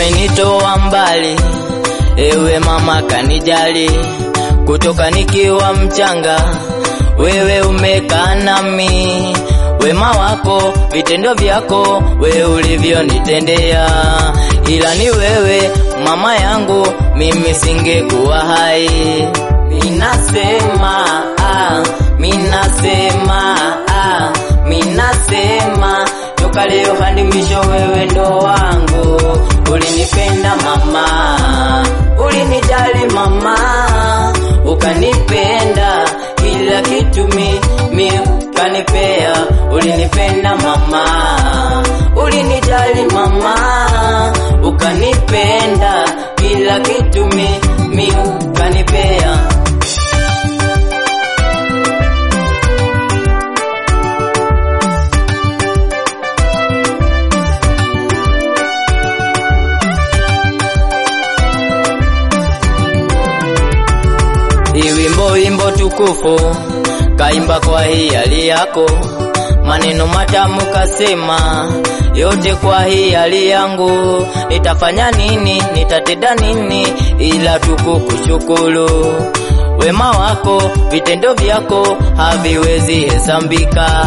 umenitoa mbali, ewe mama kanijali, kutoka nikiwa mchanga, wewe umekaa nami. Wema wako, vitendo vyako, wewe ulivyonitendea, ila ni wewe mama yangu, mimi singekuwa hai. Minasema toka leo hadi mwisho, wewe ndo wangu. Ulinipenda mama, ulinijali mama, ukanipenda kila kitu mi ukanipea. Ulinipenda mama, ulinijali mama, ukanipenda kila kitu mi ukanipea. Wimbo tukufu kaimba kwa hiari yako, maneno matamu kasema, yote kwa hiari yangu. Nitafanya nini, nitatenda nini, ila tukukushukuru. Wema wako, vitendo vyako haviwezi hesabika.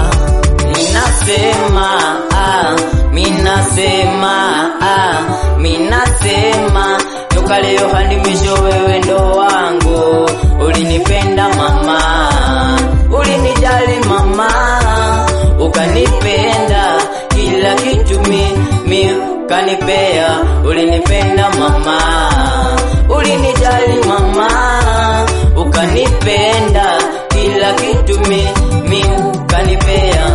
Minasema toka leo hadi mwisho, wewe ndo wangu. Ulinipenda mama, ulinijali mama, ukanipenda kila kitu mi ukanipea. Ulinipenda mama, ulinijali mama, ukanipenda kila kitu mi ukanipea.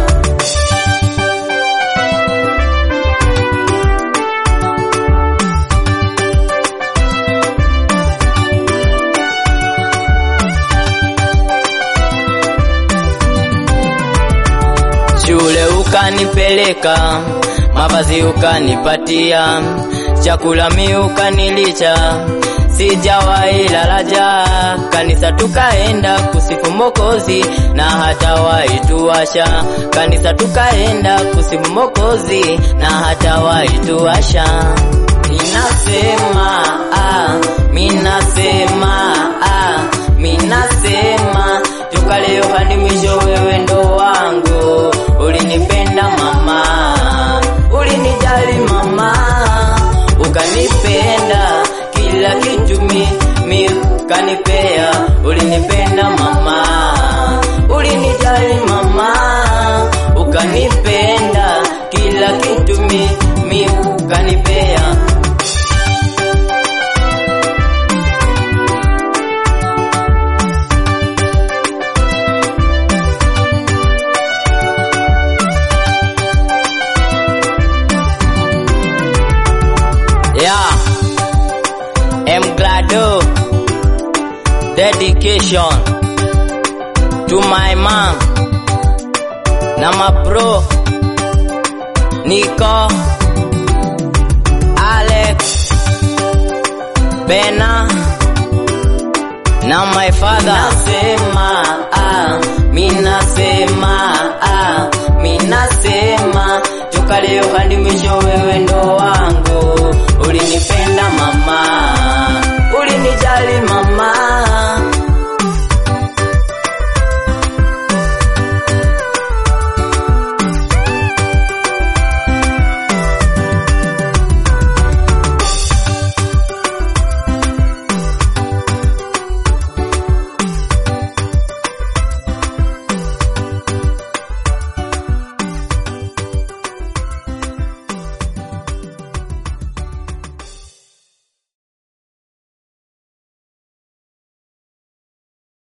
Shule ukanipeleka, mavazi ukanipatia, chakula mi ukanilisha, sijawahi lala njaa. Kanisa tukaenda kusifu Mwokozi, na hata waituasha. Kanisa tukaenda kusifu Mwokozi, na hata waituasha. Minasema toka leo hadi mwisho, wewe ndo wangu. Ulinipenda mama, ulinijali mama, ukanipenda kila kitu mi ukanipea. Ulinipenda mama, ulinijali mama, ukanipenda kila kitu mi ukanipea. I'm glad dedication to my mom na my bro Nico, Alex, Bena na my father. Minasema toka leo hadi mwisho, wewe ndo wangu. Ulinipenda mama, ulinijali